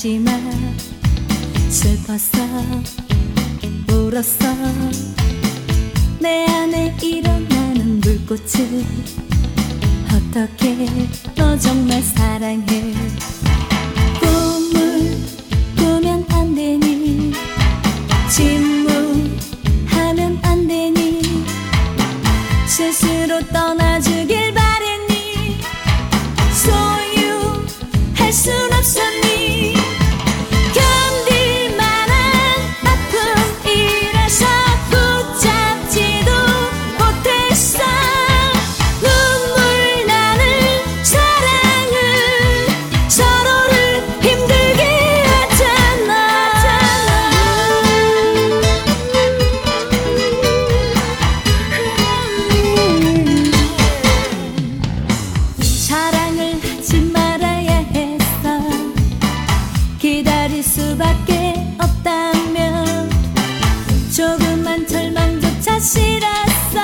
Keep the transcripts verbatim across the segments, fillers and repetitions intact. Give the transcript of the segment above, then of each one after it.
생각하지마. 슬펐어, 울었어. 내 안에 일어나는 불꽃을 어떻게 너 정말 사랑해. 꿈을 꾸면 안 되니, 침묵하면 안 되니, 스스로 떠나주길 바랬니. 소유할 순 없었니. 견딜 만한 아픔이라서 붙잡지도 못했어. 눈물 나는 사랑은 서로를 힘들게 하잖아. 사랑을 하지 말아야 했어. 기다릴 수밖에 없다면 조금만 절망조차 싫었어.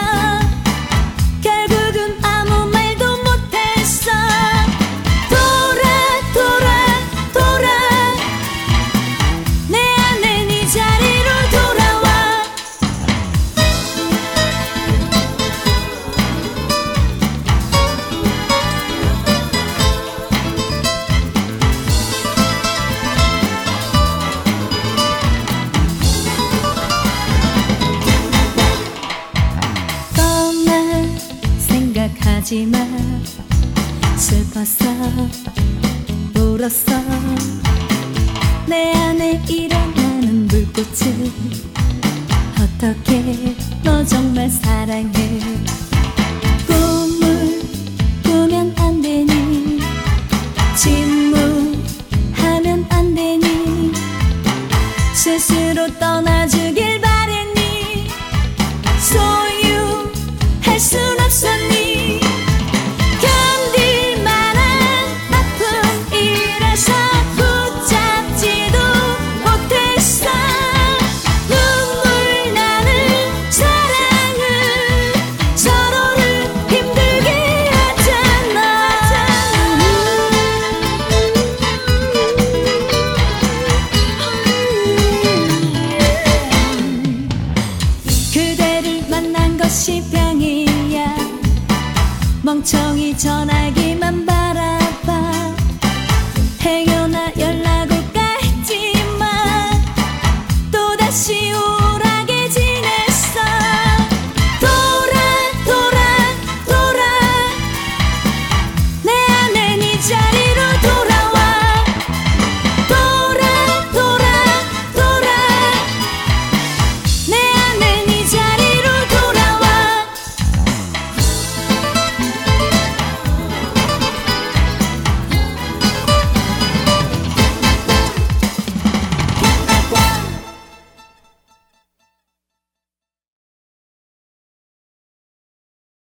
결국은 아무 말도 못했어. 돌아 돌아 돌아 내 안에 네 자리로 돌아와. 떠날 생각하지마. 슬펐어, 울었어. 내 안에 일어나는 불꽃을 어떻게 너 정말 사랑해. 꿈을 꾸면 안 되니, 침묵하면 안 되니, 스스로 떠나주길 바랬니. 소유할 순 없었니. 견딜 만한 아픔이라서 붙잡지도 못했어. 눈물 나는 사랑은 서로를 힘들게 하잖아. 그대를 만난 것이 병이야. 멍청이 전화기만 봐.